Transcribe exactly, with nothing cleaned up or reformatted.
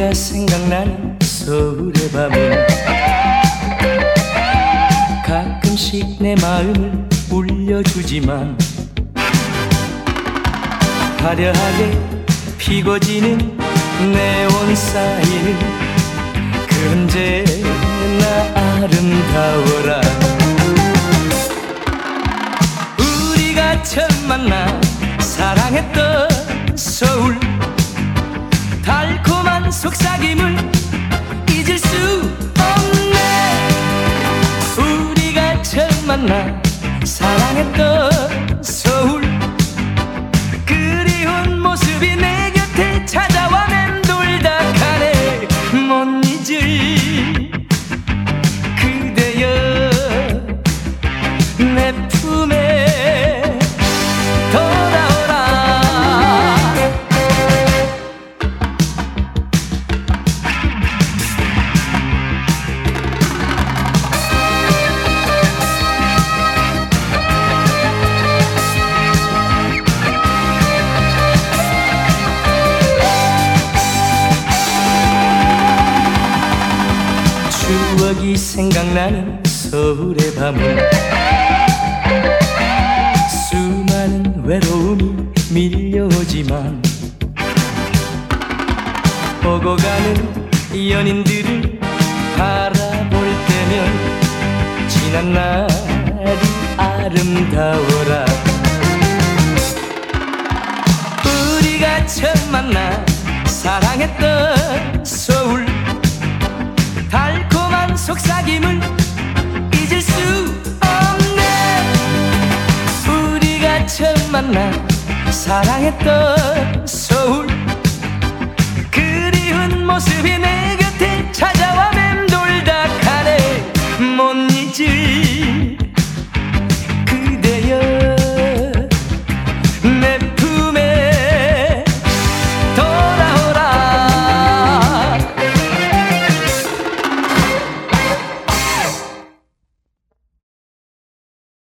그대가 생각나는 서울의 밤은 가끔씩 내 마음을 울려주지만 화려하게 피고지는 네온 사이는 그 언제나 아름다워라. 우리가 처음 만나 사랑했던 서울, 달콤한 속삭임을 잊을 수 없네. 우리가 처음 만나 사랑했던 서울, 그리운 모습이 내 곁에 찾아와 맴돌다 가네. 못 잊을 그대여 내 품에 돌아오라. 추억이 생각나는 서울의 밤은 수많은 외로움이 밀려오지만 오고 가는 연인들을 바라볼 때면 지난 날이 아름다워라. 우리가 처음 만나 사랑했던 서울, 달콤한 속삭임을 잊을 수 없네. 우리가 처음 만나 사랑했던 서울, 그리운 모습이